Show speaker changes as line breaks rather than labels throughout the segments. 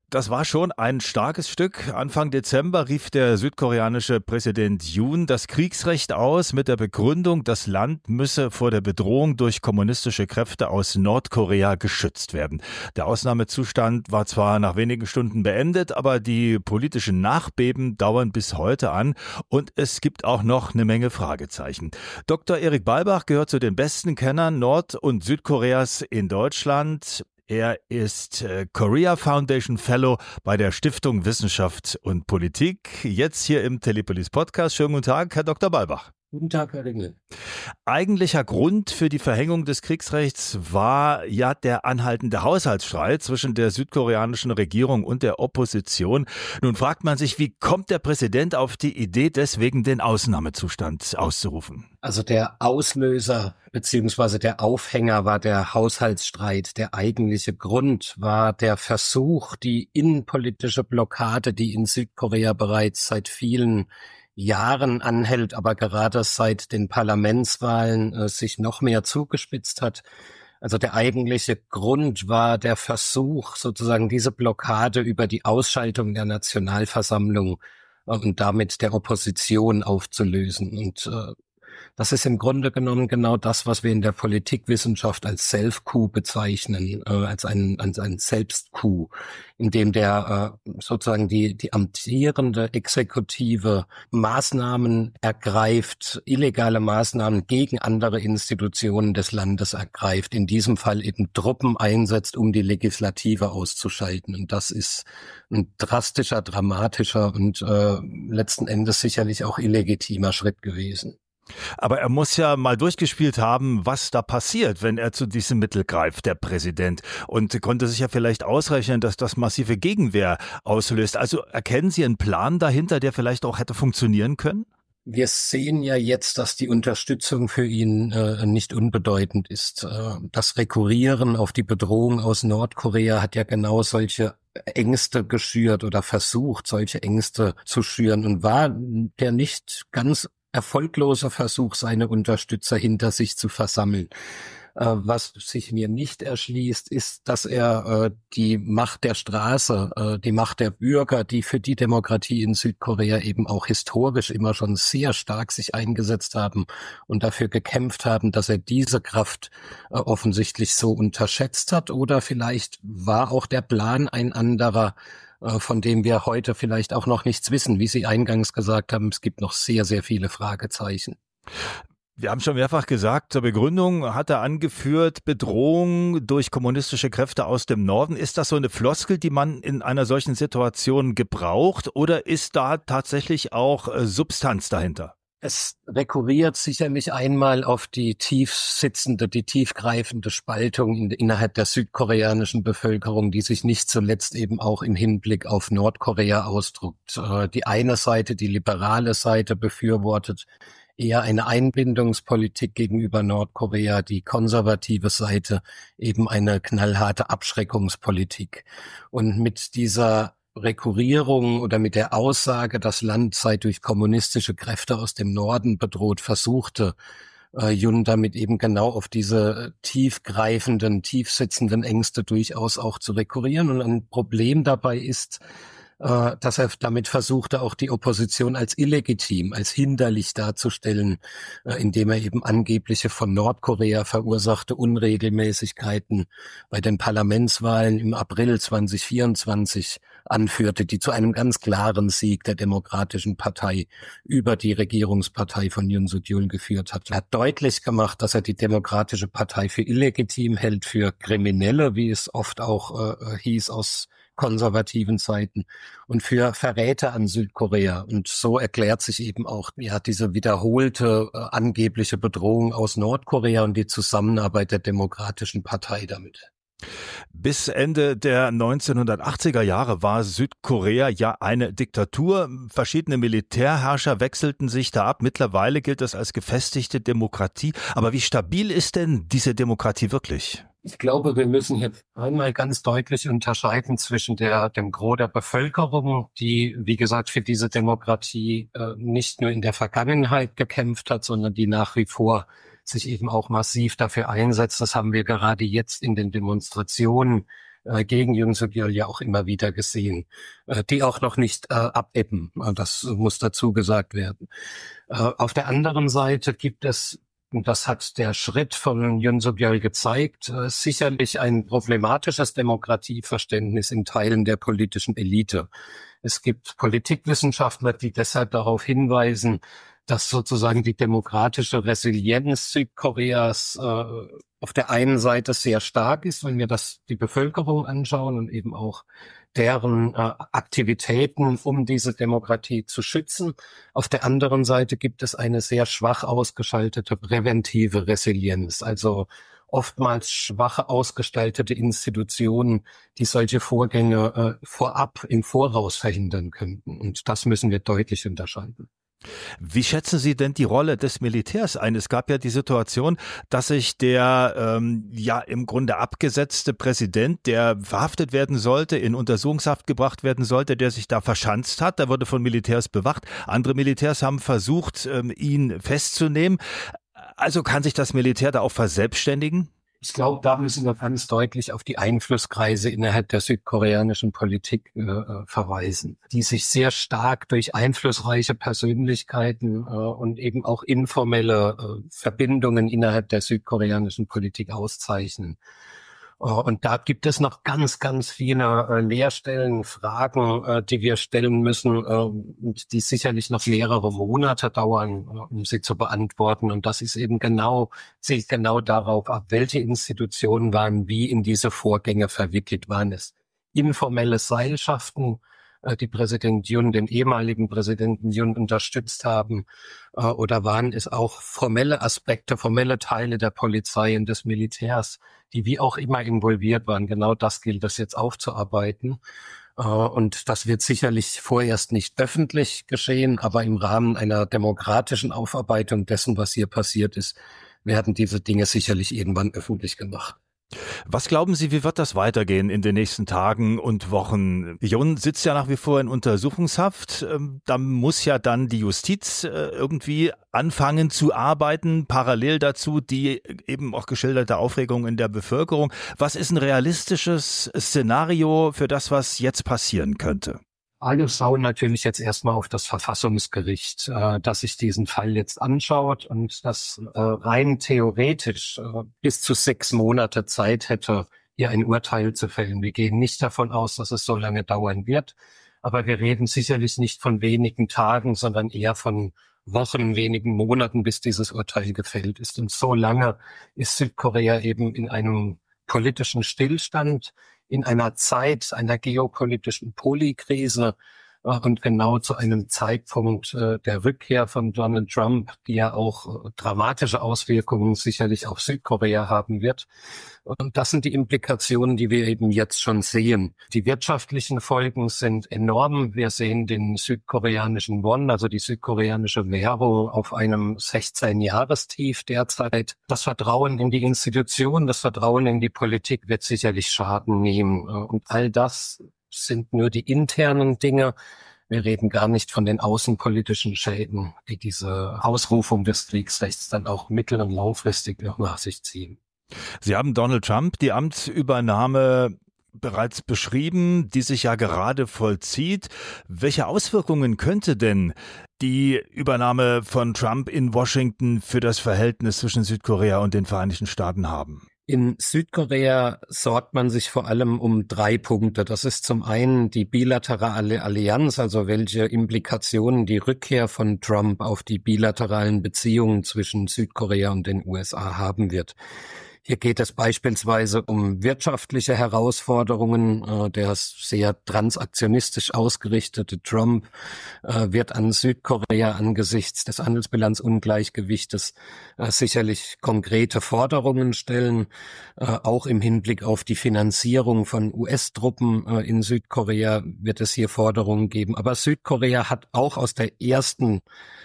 Das war schon ein starkes Stück. Anfang Dezember rief der südkoreanische Präsident Yoon das Kriegsrecht aus mit der Begründung, das Land müsse vor der Bedrohung durch kommunistische Kräfte aus Nordkorea geschützt werden. Der Ausnahmezustand war zwar nach wenigen Stunden beendet, aber die politischen Nachbeben dauern bis heute an und es gibt auch noch eine Menge Fragezeichen. Dr. Erik Balbach gehört zu den besten Kennern Nord- und Südkoreas in Deutschland. Er ist Korea Foundation Fellow bei der Stiftung Wissenschaft und Politik. Jetzt hier im Telepolis Podcast. Schönen guten Tag, Herr Dr. Balbach.
Guten Tag, Herr Ringel.
Eigentlicher Grund für die Verhängung des Kriegsrechts war ja der anhaltende Haushaltsstreit zwischen der südkoreanischen Regierung und der Opposition. Nun fragt man sich, wie kommt der Präsident auf die Idee, deswegen den Ausnahmezustand auszurufen?
Also der Auslöser bzw. der Aufhänger war der Haushaltsstreit. Der eigentliche Grund war der Versuch, die innenpolitische Blockade, die in Südkorea bereits seit vielen Jahren anhält, aber gerade seit den Parlamentswahlen sich noch mehr zugespitzt hat. Also der eigentliche Grund war der Versuch, sozusagen diese Blockade über die Ausschaltung der Nationalversammlung und damit der Opposition aufzulösen. Und das ist im Grunde genommen genau das, was wir in der Politikwissenschaft als Self-Coup bezeichnen, als ein Selbstcoup, in dem der sozusagen die amtierende Exekutive Maßnahmen ergreift, illegale Maßnahmen gegen andere Institutionen des Landes ergreift, in diesem Fall eben Truppen einsetzt, um die Legislative auszuschalten. Und das ist ein drastischer, dramatischer und letzten Endes sicherlich auch illegitimer Schritt gewesen.
Aber er muss ja mal durchgespielt haben, was da passiert, wenn er zu diesem Mittel greift, der Präsident. Und konnte sich ja vielleicht ausrechnen, dass das massive Gegenwehr auslöst. Also erkennen Sie einen Plan dahinter, der vielleicht auch hätte funktionieren können?
Wir sehen ja jetzt, dass die Unterstützung für ihn nicht unbedeutend ist. Das Rekurrieren auf die Bedrohung aus Nordkorea hat ja genau solche Ängste geschürt oder versucht, solche Ängste zu schüren und war der nicht ganz erfolgloser Versuch, seine Unterstützer hinter sich zu versammeln. Was sich mir nicht erschließt, ist, dass er die Macht der Straße, die Macht der Bürger, die für die Demokratie in Südkorea eben auch historisch immer schon sehr stark sich eingesetzt haben und dafür gekämpft haben, dass er diese Kraft offensichtlich so unterschätzt hat. Oder vielleicht war auch der Plan ein anderer, von dem wir heute vielleicht auch noch nichts wissen. Wie Sie eingangs gesagt haben, es gibt noch sehr, sehr viele Fragezeichen.
Wir haben schon mehrfach gesagt, zur Begründung hat er angeführt, Bedrohung durch kommunistische Kräfte aus dem Norden. Ist das so eine Floskel, die man in einer solchen Situation gebraucht, oder ist da tatsächlich auch Substanz dahinter?
Es rekurriert sicherlich einmal auf die tiefgreifende Spaltung innerhalb der südkoreanischen Bevölkerung, die sich nicht zuletzt eben auch im Hinblick auf Nordkorea ausdrückt. Die eine Seite, die liberale Seite, befürwortet eher eine Einbindungspolitik gegenüber Nordkorea, die konservative Seite eben eine knallharte Abschreckungspolitik. Und mit dieser Rekurrierung oder mit der Aussage, das Land sei durch kommunistische Kräfte aus dem Norden bedroht, versuchte Yoon damit eben genau auf diese tiefgreifenden, tiefsitzenden Ängste durchaus auch zu rekurrieren. Und ein Problem dabei ist, dass er damit versuchte, auch die Opposition als illegitim, als hinderlich darzustellen, indem er eben angebliche von Nordkorea verursachte Unregelmäßigkeiten bei den Parlamentswahlen im April 2024 anführte, die zu einem ganz klaren Sieg der Demokratischen Partei über die Regierungspartei von Yoon Suk-yeol geführt hat. Er hat deutlich gemacht, dass er die Demokratische Partei für illegitim hält, für Kriminelle, wie es oft auch hieß aus konservativen Zeiten, und für Verräter an Südkorea. Und so erklärt sich eben auch diese wiederholte angebliche Bedrohung aus Nordkorea und die Zusammenarbeit der Demokratischen Partei damit.
Bis Ende der 1980er Jahre war Südkorea ja eine Diktatur. Verschiedene Militärherrscher wechselten sich da ab. Mittlerweile gilt es als gefestigte Demokratie. Aber wie stabil ist denn diese Demokratie wirklich?
Ich glaube, wir müssen jetzt einmal ganz deutlich unterscheiden zwischen dem Gros der Bevölkerung, die, wie gesagt, für diese Demokratie nicht nur in der Vergangenheit gekämpft hat, sondern die nach wie vor sich eben auch massiv dafür einsetzt. Das haben wir gerade jetzt in den Demonstrationen gegen Yoon Suk-yeol ja auch immer wieder gesehen, die auch noch nicht abebben. Das muss dazu gesagt werden. Auf der anderen Seite gibt es, und das hat der Schritt von Yoon Suk-yeol gezeigt, sicherlich ein problematisches Demokratieverständnis in Teilen der politischen Elite. Es gibt Politikwissenschaftler, die deshalb darauf hinweisen, dass sozusagen die demokratische Resilienz Südkoreas auf der einen Seite sehr stark ist, wenn wir die Bevölkerung anschauen und eben auch deren Aktivitäten, um diese Demokratie zu schützen. Auf der anderen Seite gibt es eine sehr schwach ausgeschaltete präventive Resilienz, also oftmals schwach ausgestaltete Institutionen, die solche Vorgänge vorab im Voraus verhindern könnten. Und das müssen wir deutlich unterscheiden.
Wie schätzen Sie denn die Rolle des Militärs ein? Es gab ja die Situation, dass sich der im Grunde abgesetzte Präsident, der verhaftet werden sollte, in Untersuchungshaft gebracht werden sollte, der sich da verschanzt hat. Da wurde von Militärs bewacht. Andere Militärs haben versucht, ihn festzunehmen. Also kann sich das Militär da auch verselbstständigen?
Ich glaube, da müssen wir ganz deutlich auf die Einflusskreise innerhalb der südkoreanischen Politik verweisen, die sich sehr stark durch einflussreiche Persönlichkeiten und eben auch informelle Verbindungen innerhalb der südkoreanischen Politik auszeichnen. Und da gibt es noch ganz, ganz viele Leerstellen, Fragen, die wir stellen müssen und die sicherlich noch mehrere Monate dauern, um sie zu beantworten. Und das ist eben zielt genau darauf ab, welche Institutionen waren wie in diese Vorgänge verwickelt. Waren es informelle Seilschaften, die den ehemaligen Präsidenten Yoon unterstützt haben, oder waren es auch formelle Aspekte, formelle Teile der Polizei und des Militärs, die wie auch immer involviert waren. Genau das gilt es jetzt aufzuarbeiten. Und das wird sicherlich vorerst nicht öffentlich geschehen, aber im Rahmen einer demokratischen Aufarbeitung dessen, was hier passiert ist, werden diese Dinge sicherlich irgendwann öffentlich gemacht.
Was glauben Sie, wie wird das weitergehen in den nächsten Tagen und Wochen? Yoon sitzt ja nach wie vor in Untersuchungshaft. Da muss ja dann die Justiz irgendwie anfangen zu arbeiten, parallel dazu die eben auch geschilderte Aufregung in der Bevölkerung. Was ist ein realistisches Szenario für das, was jetzt passieren könnte?
Alle schauen natürlich jetzt erstmal auf das Verfassungsgericht, das sich diesen Fall jetzt anschaut und das rein theoretisch bis zu 6 Monate Zeit hätte, hier ein Urteil zu fällen. Wir gehen nicht davon aus, dass es so lange dauern wird, aber wir reden sicherlich nicht von wenigen Tagen, sondern eher von Wochen, wenigen Monaten, bis dieses Urteil gefällt ist. Und so lange ist Südkorea eben in einem politischen Stillstand, in einer Zeit einer geopolitischen Polykrise und genau zu einem Zeitpunkt der Rückkehr von Donald Trump, die ja auch dramatische Auswirkungen sicherlich auf Südkorea haben wird. Und das sind die Implikationen, die wir eben jetzt schon sehen. Die wirtschaftlichen Folgen sind enorm. Wir sehen den südkoreanischen Won, also die südkoreanische Währung, auf einem 16-Jahrestief derzeit. Das Vertrauen in die Institutionen, das Vertrauen in die Politik wird sicherlich Schaden nehmen. Und all das sind nur die internen Dinge. Wir reden gar nicht von den außenpolitischen Schäden, die diese Ausrufung des Kriegsrechts dann auch mittel- und langfristig nach sich ziehen.
Sie haben Donald Trump die Amtsübernahme bereits beschrieben, die sich ja gerade vollzieht. Welche Auswirkungen könnte denn die Übernahme von Trump in Washington für das Verhältnis zwischen Südkorea und den Vereinigten Staaten haben?
In Südkorea sorgt man sich vor allem um 3 Punkte. Das ist zum einen die bilaterale Allianz, also welche Implikationen die Rückkehr von Trump auf die bilateralen Beziehungen zwischen Südkorea und den USA haben wird. Hier geht es beispielsweise um wirtschaftliche Herausforderungen. Der sehr transaktionistisch ausgerichtete Trump wird an Südkorea angesichts des Handelsbilanzungleichgewichtes sicherlich konkrete Forderungen stellen, auch im Hinblick auf die Finanzierung von US-Truppen in Südkorea wird es hier Forderungen geben. Aber Südkorea hat auch aus der ersten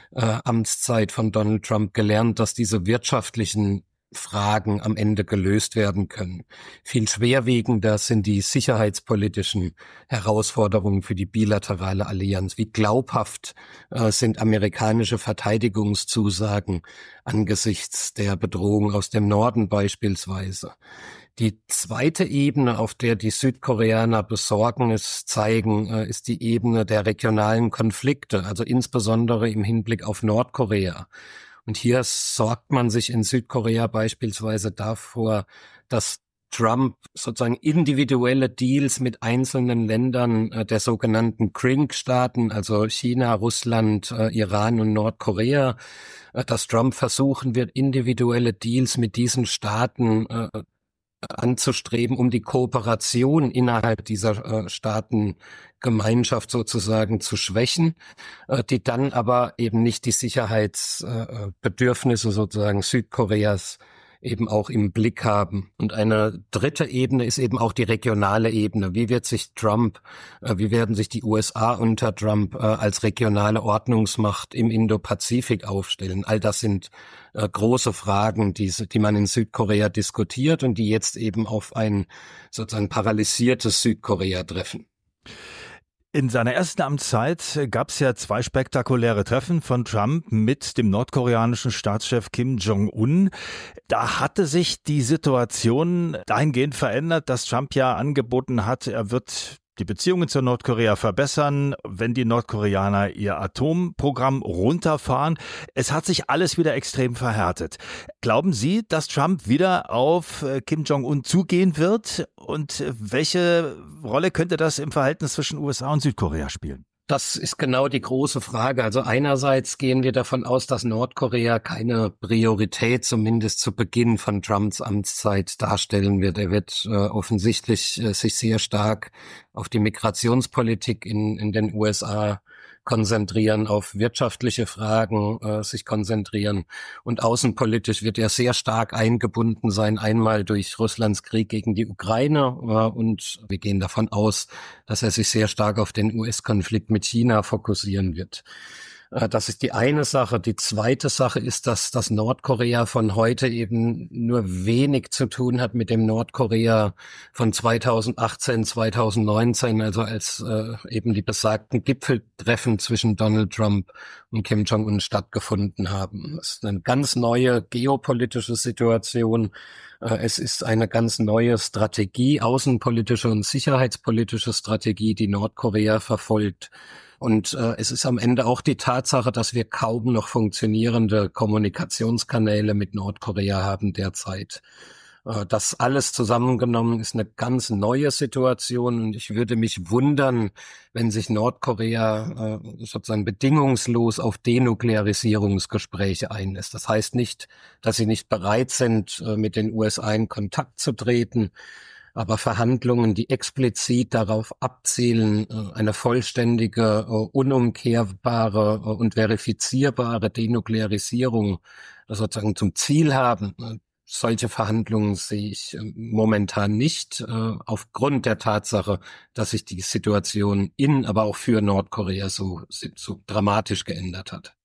Amtszeit von Donald Trump gelernt, dass diese wirtschaftlichen Fragen am Ende gelöst werden können. Viel schwerwiegender sind die sicherheitspolitischen Herausforderungen für die bilaterale Allianz. Wie glaubhaft sind amerikanische Verteidigungszusagen angesichts der Bedrohung aus dem Norden beispielsweise? Die zweite Ebene, auf der die Südkoreaner Besorgnis zeigen, ist die Ebene der regionalen Konflikte, also insbesondere im Hinblick auf Nordkorea. Und hier sorgt man sich in Südkorea beispielsweise davor, dass Trump sozusagen individuelle Deals mit einzelnen Ländern der sogenannten CRINC-Staaten, also China, Russland, Iran und Nordkorea, dass Trump versuchen wird, individuelle Deals mit diesen Staaten anzustreben, um die Kooperation innerhalb dieser Staatengemeinschaft sozusagen zu schwächen, die dann aber eben nicht die Sicherheitsbedürfnisse sozusagen Südkoreas eben auch im Blick haben. Und eine dritte Ebene ist eben auch die regionale Ebene. Wie werden sich die USA unter Trump als regionale Ordnungsmacht im Indo-Pazifik aufstellen? All das sind große Fragen, die man in Südkorea diskutiert und die jetzt eben auf ein sozusagen paralysiertes Südkorea treffen.
In seiner ersten Amtszeit gab es ja 2 spektakuläre Treffen von Trump mit dem nordkoreanischen Staatschef Kim Jong-un. Da hatte sich die Situation dahingehend verändert, dass Trump ja angeboten hat, er wird die Beziehungen zu Nordkorea verbessern, wenn die Nordkoreaner ihr Atomprogramm runterfahren. Es hat sich alles wieder extrem verhärtet. Glauben Sie, dass Trump wieder auf Kim Jong-un zugehen wird? Und welche Rolle könnte das im Verhältnis zwischen USA und Südkorea spielen?
Das ist genau die große Frage. Also einerseits gehen wir davon aus, dass Nordkorea keine Priorität zumindest zu Beginn von Trumps Amtszeit darstellen wird. Er wird offensichtlich sich sehr stark auf die Migrationspolitik in den USA konzentrieren, auf wirtschaftliche Fragen sich konzentrieren. Und außenpolitisch wird er sehr stark eingebunden sein, einmal durch Russlands Krieg gegen die Ukraine und wir gehen davon aus, dass er sich sehr stark auf den US-Konflikt mit China fokussieren wird. Das ist die eine Sache. Die zweite Sache ist, dass das Nordkorea von heute eben nur wenig zu tun hat mit dem Nordkorea von 2018, 2019, also als eben die besagten Gipfeltreffen zwischen Donald Trump und Kim Jong-un stattgefunden haben. Das ist eine ganz neue geopolitische Situation. Es ist eine ganz neue Strategie, außenpolitische und sicherheitspolitische Strategie, die Nordkorea verfolgt. Und es ist am Ende auch die Tatsache, dass wir kaum noch funktionierende Kommunikationskanäle mit Nordkorea haben derzeit. Das alles zusammengenommen ist eine ganz neue Situation und ich würde mich wundern, wenn sich Nordkorea sozusagen bedingungslos auf Denuklearisierungsgespräche einlässt. Das heißt nicht, dass sie nicht bereit sind, mit den USA in Kontakt zu treten, aber Verhandlungen, die explizit darauf abzielen, eine vollständige, unumkehrbare und verifizierbare Denuklearisierung sozusagen zum Ziel haben, solche Verhandlungen sehe ich momentan nicht, aufgrund der Tatsache, dass sich die Situation aber auch für Nordkorea so dramatisch geändert hat.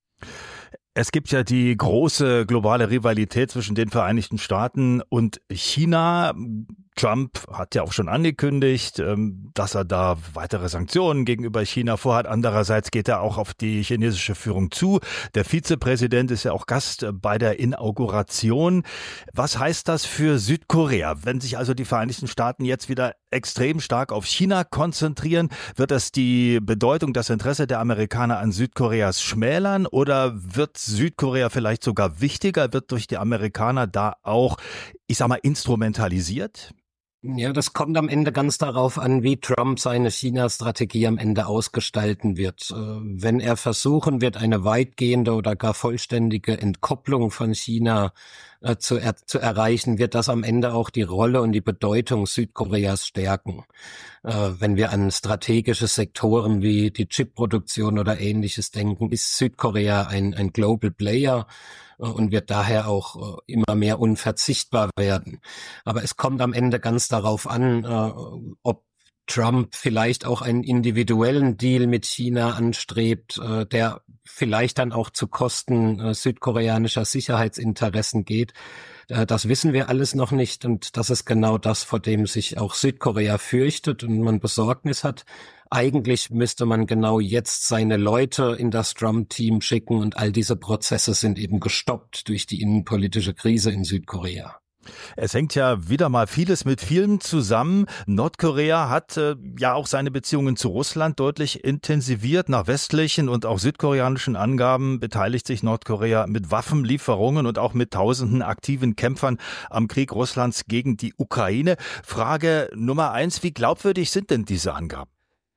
Es gibt ja die große globale Rivalität zwischen den Vereinigten Staaten und China. Trump hat ja auch schon angekündigt, dass er da weitere Sanktionen gegenüber China vorhat. Andererseits geht er auch auf die chinesische Führung zu. Der Vizepräsident ist ja auch Gast bei der Inauguration. Was heißt das für Südkorea? Wenn sich also die Vereinigten Staaten jetzt wieder extrem stark auf China konzentrieren, wird das die Bedeutung, das Interesse der Amerikaner an Südkoreas schmälern oder wird Südkorea vielleicht sogar wichtiger, wird durch die Amerikaner da auch, ich sag mal, instrumentalisiert?
Ja, das kommt am Ende ganz darauf an, wie Trump seine China-Strategie am Ende ausgestalten wird. Wenn er versuchen wird, eine weitgehende oder gar vollständige Entkopplung von China zu erreichen, wird das am Ende auch die Rolle und die Bedeutung Südkoreas stärken. Wenn wir an strategische Sektoren wie die Chipproduktion oder Ähnliches denken, ist Südkorea ein Global Player und wird daher auch immer mehr unverzichtbar werden. Aber es kommt am Ende ganz darauf an, ob Trump vielleicht auch einen individuellen Deal mit China anstrebt, der vielleicht dann auch zu Kosten südkoreanischer Sicherheitsinteressen geht. Das wissen wir alles noch nicht und das ist genau das, vor dem sich auch Südkorea fürchtet und man Besorgnis hat. Eigentlich müsste man genau jetzt seine Leute in das Trump-Team schicken und all diese Prozesse sind eben gestoppt durch die innenpolitische Krise in Südkorea.
Es hängt ja wieder mal vieles mit vielem zusammen. Nordkorea hat ja auch seine Beziehungen zu Russland deutlich intensiviert. Nach westlichen und auch südkoreanischen Angaben beteiligt sich Nordkorea mit Waffenlieferungen und auch mit tausenden aktiven Kämpfern am Krieg Russlands gegen die Ukraine. Frage Nummer 1, wie glaubwürdig sind denn diese Angaben?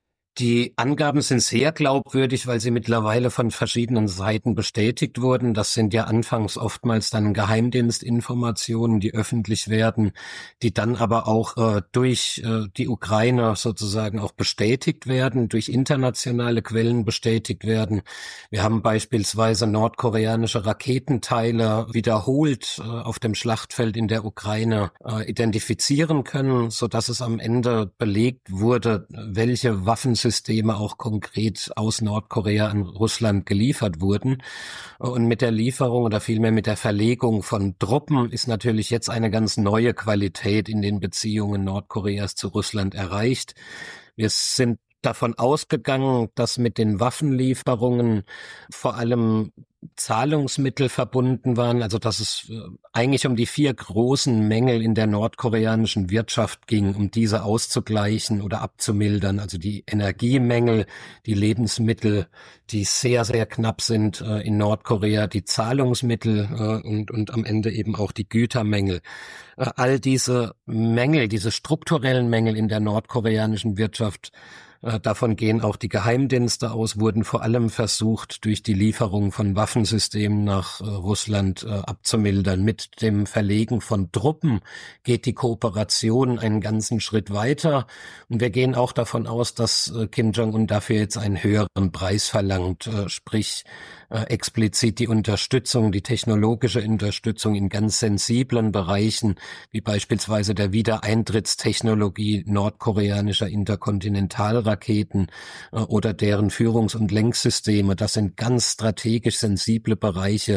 Die Angaben sind sehr glaubwürdig, weil sie mittlerweile von verschiedenen Seiten bestätigt wurden. Das sind ja anfangs oftmals dann Geheimdienstinformationen, die öffentlich werden, die dann aber auch durch die Ukraine sozusagen auch bestätigt werden, durch internationale Quellen bestätigt werden. Wir haben beispielsweise nordkoreanische Raketenteile wiederholt auf dem Schlachtfeld in der Ukraine identifizieren können, sodass es am Ende belegt wurde, welche Waffensysteme auch konkret aus Nordkorea an Russland geliefert wurden. Und mit der Lieferung oder vielmehr mit der Verlegung von Truppen ist natürlich jetzt eine ganz neue Qualität in den Beziehungen Nordkoreas zu Russland erreicht. Wir sind davon ausgegangen, dass mit den Waffenlieferungen vor allem Zahlungsmittel verbunden waren, also dass es eigentlich um die 4 großen Mängel in der nordkoreanischen Wirtschaft ging, um diese auszugleichen oder abzumildern, also die Energiemängel, die Lebensmittel, die sehr, sehr knapp sind in Nordkorea, die Zahlungsmittel und am Ende eben auch die Gütermängel. All diese Mängel, diese strukturellen Mängel in der nordkoreanischen Wirtschaft, davon gehen auch die Geheimdienste aus, wurden vor allem versucht, durch die Lieferung von Waffensystemen nach Russland abzumildern. Mit dem Verlegen von Truppen geht die Kooperation einen ganzen Schritt weiter. Und wir gehen auch davon aus, dass Kim Jong-un dafür jetzt einen höheren Preis verlangt, sprich explizit die Unterstützung, die technologische Unterstützung in ganz sensiblen Bereichen, wie beispielsweise der Wiedereintrittstechnologie nordkoreanischer Interkontinentalraketen oder deren Führungs- und Lenksysteme. Das sind ganz strategisch sensible Bereiche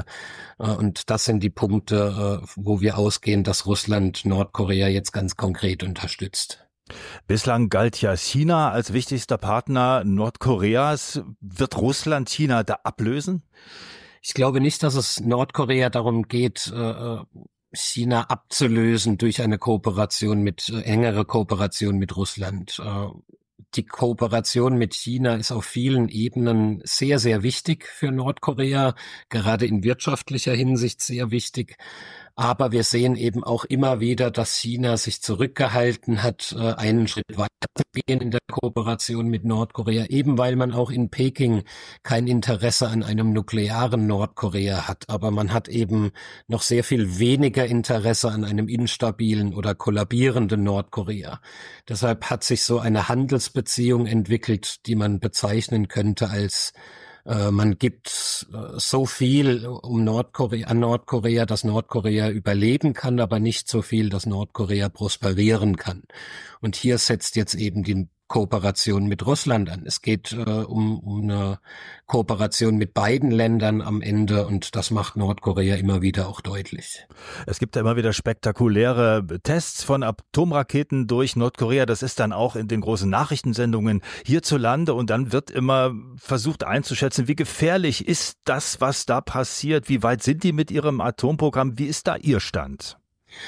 und das sind die Punkte, wo wir ausgehen, dass Russland Nordkorea jetzt ganz konkret unterstützt.
Bislang galt ja China als wichtigster Partner Nordkoreas. Wird Russland China da ablösen?
Ich glaube nicht, dass es Nordkorea darum geht, China abzulösen durch eine engere Kooperation mit Russland. Die Kooperation mit China ist auf vielen Ebenen sehr, sehr wichtig für Nordkorea, gerade in wirtschaftlicher Hinsicht sehr wichtig. Aber wir sehen eben auch immer wieder, dass China sich zurückgehalten hat, einen Schritt weiter zu gehen in der Kooperation mit Nordkorea, eben weil man auch in Peking kein Interesse an einem nuklearen Nordkorea hat. Aber man hat eben noch sehr viel weniger Interesse an einem instabilen oder kollabierenden Nordkorea. Deshalb hat sich so eine Handelsbeziehung entwickelt, die man bezeichnen könnte als man gibt so viel an Nordkorea, dass Nordkorea überleben kann, aber nicht so viel, dass Nordkorea prosperieren kann. Und hier setzt jetzt eben die Kooperation mit Russland an. Es geht um eine Kooperation mit beiden Ländern am Ende und das macht Nordkorea immer wieder auch deutlich.
Es gibt ja immer wieder spektakuläre Tests von Atomraketen durch Nordkorea. Das ist dann auch in den großen Nachrichtensendungen hierzulande und dann wird immer versucht einzuschätzen, wie gefährlich ist das, was da passiert? Wie weit sind die mit ihrem Atomprogramm? Wie ist da Ihr Stand?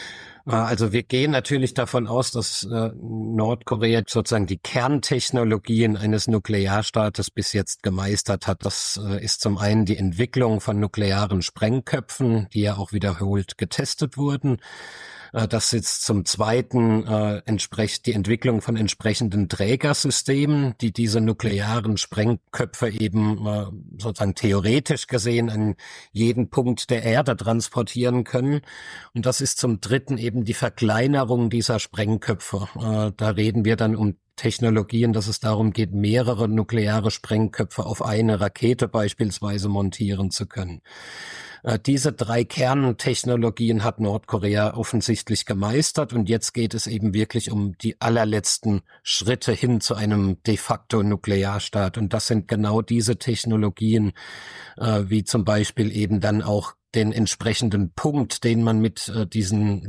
Also wir gehen natürlich davon aus, dass Nordkorea sozusagen die Kerntechnologien eines Nuklearstaates bis jetzt gemeistert hat. Das ist zum einen die Entwicklung von nuklearen Sprengköpfen, die ja auch wiederholt getestet wurden. Das ist zum Zweiten die Entwicklung von entsprechenden Trägersystemen, die diese nuklearen Sprengköpfe eben sozusagen theoretisch gesehen an jeden Punkt der Erde transportieren können. Und das ist zum Dritten eben die Verkleinerung dieser Sprengköpfe. Da reden wir dann um Technologien, dass es darum geht, mehrere nukleare Sprengköpfe auf eine Rakete beispielsweise montieren zu können. Diese 3 Kerntechnologien hat Nordkorea offensichtlich gemeistert und jetzt geht es eben wirklich um die allerletzten Schritte hin zu einem de facto Nuklearstaat und das sind genau diese Technologien, wie zum Beispiel eben dann auch den entsprechenden Punkt, den man mit diesen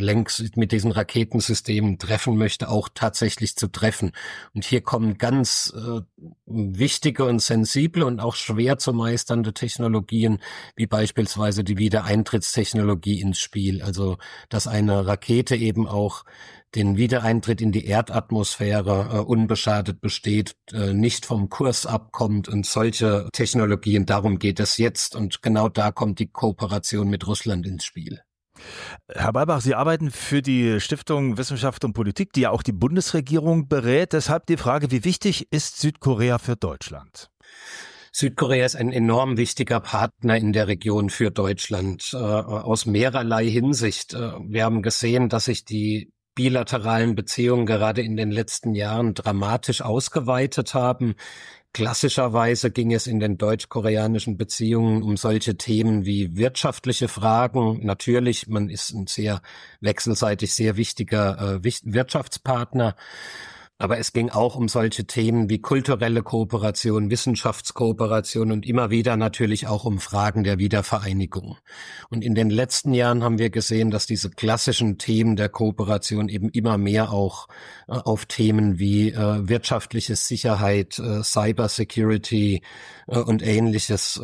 Raketensystemen treffen möchte, auch tatsächlich zu treffen. Und hier kommen ganz wichtige und sensible und auch schwer zu meisternde Technologien, wie beispielsweise die Wiedereintrittstechnologie ins Spiel. Also, dass eine Rakete eben auch den Wiedereintritt in die Erdatmosphäre unbeschadet besteht, nicht vom Kurs abkommt und solche Technologien, darum geht es jetzt. Und genau da kommt die Kooperation mit Russland ins Spiel.
Herr Balbach, Sie arbeiten für die Stiftung Wissenschaft und Politik, die ja auch die Bundesregierung berät. Deshalb die Frage, wie wichtig ist Südkorea für Deutschland?
Südkorea ist ein enorm wichtiger Partner in der Region für Deutschland, aus mehrerlei Hinsicht. Wir haben gesehen, dass sich die bilateralen Beziehungen gerade in den letzten Jahren dramatisch ausgeweitet haben. Klassischerweise ging es in den deutsch-koreanischen Beziehungen um solche Themen wie wirtschaftliche Fragen. Natürlich, man ist ein sehr wechselseitig sehr wichtiger Wirtschaftspartner. Aber es ging auch um solche Themen wie kulturelle Kooperation, Wissenschaftskooperation und immer wieder natürlich auch um Fragen der Wiedervereinigung. Und in den letzten Jahren haben wir gesehen, dass diese klassischen Themen der Kooperation eben immer mehr auch auf Themen wie wirtschaftliche Sicherheit, Cybersecurity und ähnliches,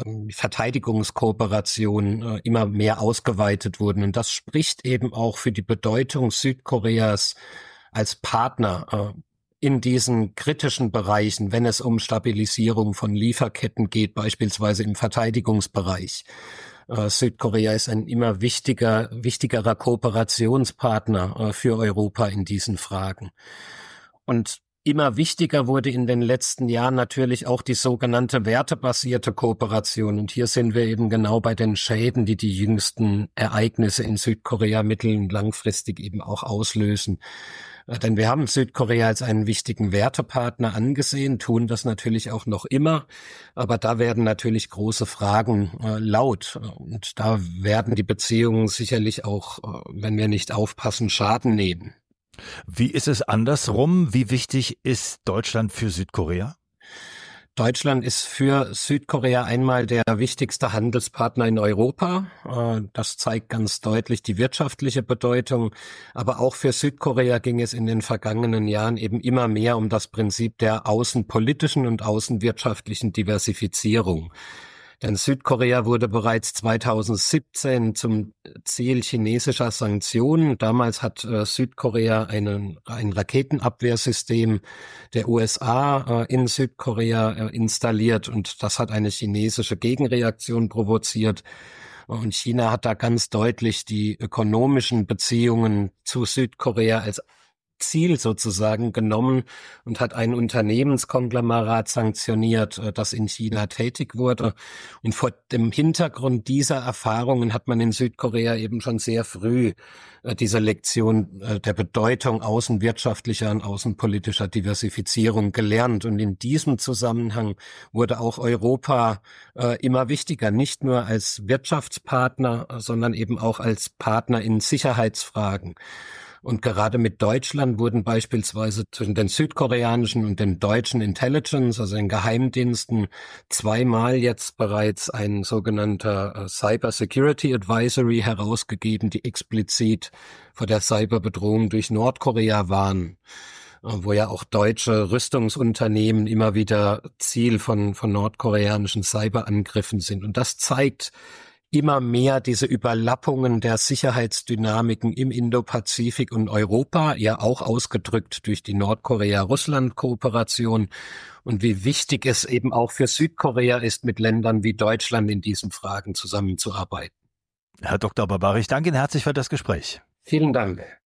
Verteidigungskooperation immer mehr ausgeweitet wurden. Und das spricht eben auch für die Bedeutung Südkoreas als Partner in diesen kritischen Bereichen, wenn es um Stabilisierung von Lieferketten geht, beispielsweise im Verteidigungsbereich. Südkorea ist ein immer wichtigerer Kooperationspartner für Europa in diesen Fragen. Und immer wichtiger wurde in den letzten Jahren natürlich auch die sogenannte wertebasierte Kooperation. Und hier sind wir eben genau bei den Schäden, die die jüngsten Ereignisse in Südkorea mittel- und langfristig eben auch auslösen. Denn wir haben Südkorea als einen wichtigen Wertepartner angesehen, tun das natürlich auch noch immer. Aber da werden natürlich große Fragen laut. Und da werden die Beziehungen sicherlich auch, wenn wir nicht aufpassen, Schaden nehmen.
Wie ist es andersrum? Wie wichtig ist Deutschland für Südkorea?
Deutschland ist für Südkorea einmal der wichtigste Handelspartner in Europa. Das zeigt ganz deutlich die wirtschaftliche Bedeutung. Aber auch für Südkorea ging es in den vergangenen Jahren eben immer mehr um das Prinzip der außenpolitischen und außenwirtschaftlichen Diversifizierung. Denn Südkorea wurde bereits 2017 zum Ziel chinesischer Sanktionen. Damals hat Südkorea ein Raketenabwehrsystem der USA in Südkorea installiert und das hat eine chinesische Gegenreaktion provoziert. Und China hat da ganz deutlich die ökonomischen Beziehungen zu Südkorea als Ziel sozusagen genommen und hat ein Unternehmenskonglomerat sanktioniert, das in China tätig wurde. Und vor dem Hintergrund dieser Erfahrungen hat man in Südkorea eben schon sehr früh diese Lektion der Bedeutung außenwirtschaftlicher und außenpolitischer Diversifizierung gelernt. Und in diesem Zusammenhang wurde auch Europa immer wichtiger, nicht nur als Wirtschaftspartner, sondern eben auch als Partner in Sicherheitsfragen. Und gerade mit Deutschland wurden beispielsweise zwischen den südkoreanischen und den deutschen Intelligence, also den Geheimdiensten, zweimal jetzt bereits ein sogenannter Cyber Security Advisory herausgegeben, die explizit vor der Cyberbedrohung durch Nordkorea warnen, wo ja auch deutsche Rüstungsunternehmen immer wieder Ziel von nordkoreanischen Cyberangriffen sind. Und das zeigt immer mehr diese Überlappungen der Sicherheitsdynamiken im Indopazifik und Europa, ja auch ausgedrückt durch die Nordkorea-Russland-Kooperation und wie wichtig es eben auch für Südkorea ist, mit Ländern wie Deutschland in diesen Fragen zusammenzuarbeiten.
Herr Dr. Balbach, ich danke Ihnen herzlich für das Gespräch.
Vielen Dank.